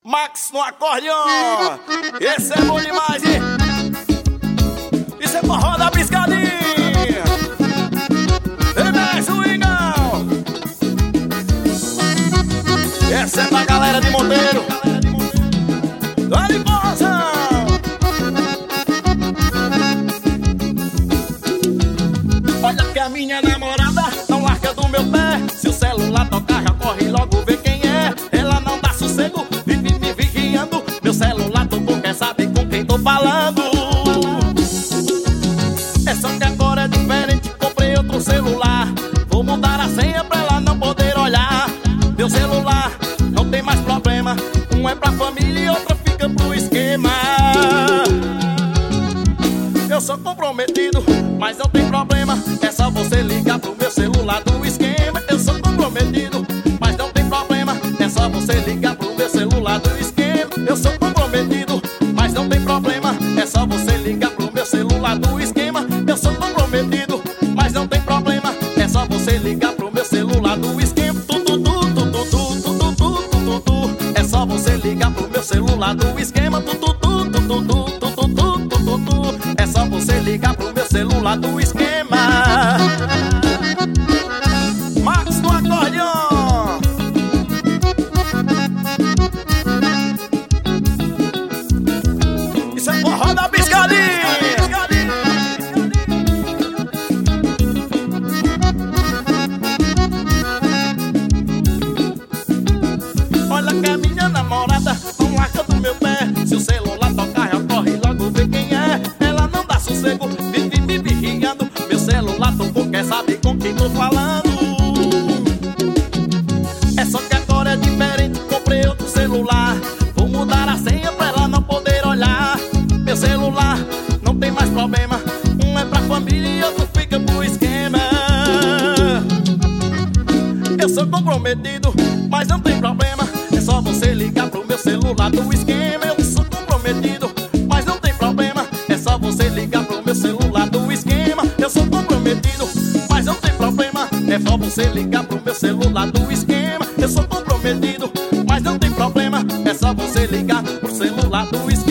Max no acordeão. Esse é bom demais, hein? Isso é forró da piscadinha. Vem, swingão. Essa é pra galera de Monteiro. Dá-lhe porção. Olha que a minha namorada não larga do meu pé. Se o celular tocar, já corre logo ver quem é. Ela não dá sossego, vive me vigiando. Meu celular tocou, quer saber com quem tô falando. É só que agora é diferente, comprei outro celular. Vou mudar a senha pra ela não poder olhar. Meu celular não tem mais problema. Um é pra família e outro fica pro esquema. Eu sou comprometido, mas não tem problema. É só você ligar pro meu celular do esquema. Eu sou comprometido, mas não tem problema. É só você ligar pro meu celular do esquema. Eu sou comprometido, mas não tem problema. É só você ligar pro meu celular do esquema. Eu sou comprometido, mas não tem problema. É só você ligar pro meu celular do esquema. É só você ligar pro meu celular do esquema. É só você ligar pro meu celular do esquema. Max no acordeão. Isso é forró da piscadinha. Olha que a minha namorada não larga do meu pé. Se o celular tocar, já corre logo ver quem é. Ela não dá sossego, vive me vigiando. Meu celular tocou, quer saber com quem tô falando. É só que agora é diferente, comprei outro celular. Vou mudar a senha pra ela não poder olhar. Meu celular não tem mais problema. Um é pra família e outro fica pro esquema. Eu sou comprometido, mas não tem problema. É só você ligar pro meu celular do esquema. Eu sou comprometido, mas não tem problema. É só você ligar pro meu celular do esquema. Eu sou comprometido, mas não tem problema. É só você ligar pro meu celular do esquema. Eu sou comprometido, mas não tem problema. É só você ligar pro celular do esquema.